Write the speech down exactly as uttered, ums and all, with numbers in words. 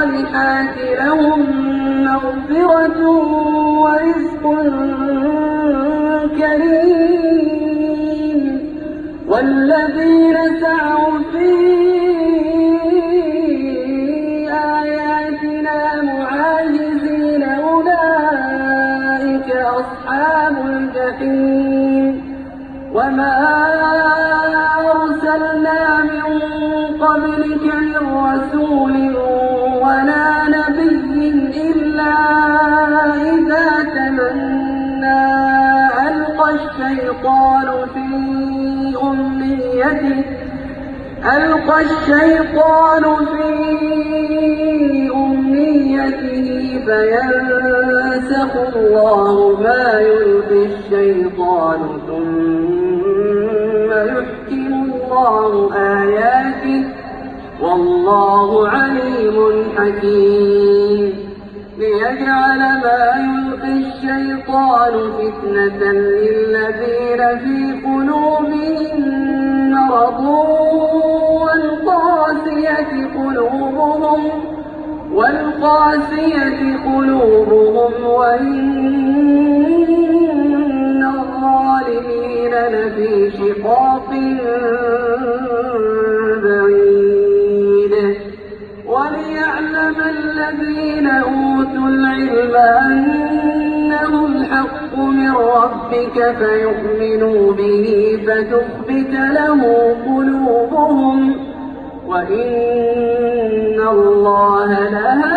الصالحات لهم مغفرة ورزق كريم والذين سعوا في آياتنا معاجزين أولئك أصحاب الجحيم وما أرسلنا من قبلك من رسول ولا نبي إلا إذا تمنى ألقى الشيطان في أمنيته ألقى الشيطان في أمنيته فينسخ الله ما يلقي الشيطان ثم يحكم الله آياته والله عليم حكيم ليجعل ما يلقي الشيطان فتنة للذين في قلوبهم مرض والقاسية قلوبهم والقاسية قلوبهم وإن الظالمين لفي شقاق بعيد وليعلم الذين أوتوا العلم أنه الحق من ربك فيؤمنوا به فتخبت له قلوبهم وإن الله لهادي